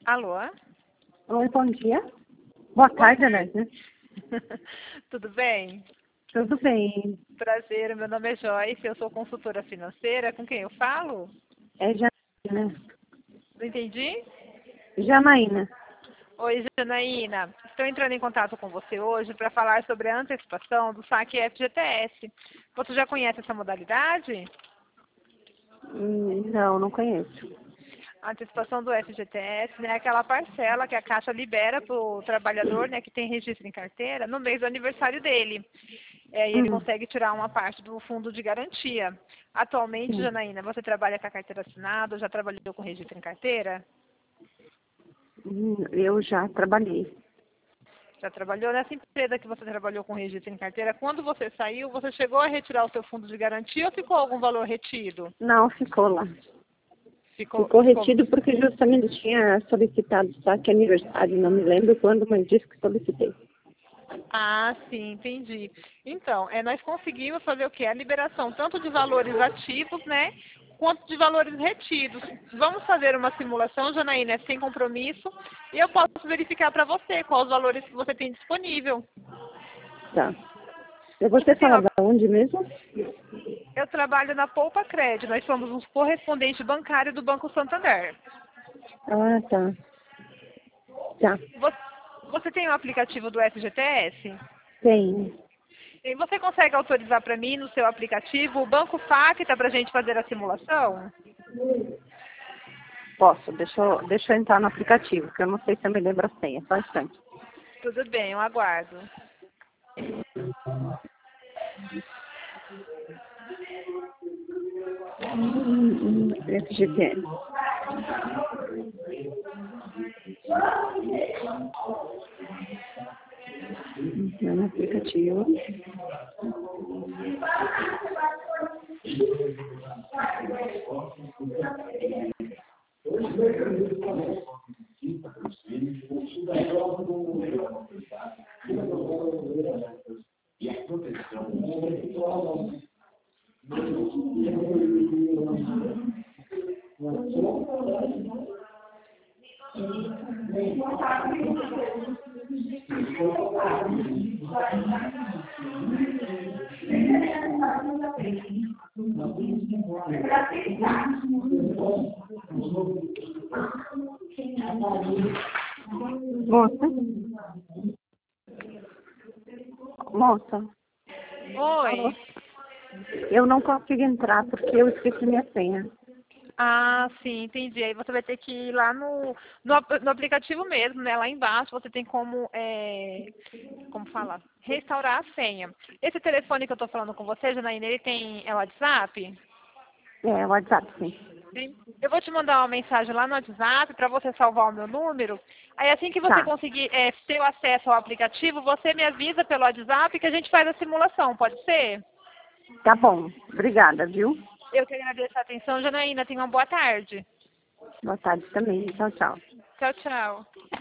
Alô? Oi, bom dia. Boa tarde, aliás, né? Tudo bem? Tudo bem. Prazer, meu nome é Joyce, eu sou consultora financeira. Com quem eu falo? É Janaína. Não entendi? Janaína. Oi, Janaína. Estou entrando em contato com você hoje para falar sobre a antecipação do saque FGTS. Você já conhece essa modalidade? Não, não conheço. A antecipação do FGTS, né, é aquela parcela que a Caixa libera para o trabalhador, né, que tem registro em carteira, no mês do aniversário dele. E ele consegue tirar uma parte do fundo de garantia. Atualmente, Sim. Janaína, você trabalha com a carteira assinada ou já trabalhou com registro em carteira? Eu já trabalhei. Já trabalhou nessa empresa que você trabalhou com registro em carteira? Quando você saiu, você chegou a retirar o seu fundo de garantia ou ficou algum valor retido? Não, ficou lá. Ficou. Ficou retido porque justamente tinha solicitado saque aniversário. Não me lembro quando, mas disse que solicitei. Ah, sim, entendi. Então, nós conseguimos fazer o quê? A liberação tanto de valores ativos, né, quanto de valores retidos. Vamos fazer uma simulação, Janaína, sem compromisso, e eu posso verificar para você quais os valores que você tem disponível. Tá. Você Tem fala uma- da onde mesmo? Eu trabalho na Poupa Cred, nós somos um correspondente bancário do Banco Santander. Ah, tá. Tá. Você tem o aplicativo do FGTS? Tem. E você consegue autorizar para mim no seu aplicativo o Banco Facta para a gente fazer a simulação? Posso. Deixa eu entrar no aplicativo, que eu não sei se eu me lembro a senha. Só um instante. Tudo bem, eu aguardo. FGTS. Entrar no aplicativo. Moça? Moça? Alô? Oi. Eu não consigo entrar porque eu esqueci minha senha. Ah, sim, entendi. Aí você vai ter que ir lá no aplicativo mesmo, né? Lá embaixo você tem como falar? Restaurar a senha. Esse telefone que eu estou falando com você, Janaína, ele tem WhatsApp? É, WhatsApp, sim. Sim. Eu vou te mandar uma mensagem lá no WhatsApp para você salvar o meu número. Aí assim que você Tá. conseguir ter o acesso ao aplicativo, você me avisa pelo WhatsApp que a gente faz a simulação, pode ser? Tá bom. Obrigada, viu? Eu que agradeço a atenção, Janaína. Tenha uma boa tarde. Boa tarde também. Tchau, tchau. Tchau, tchau.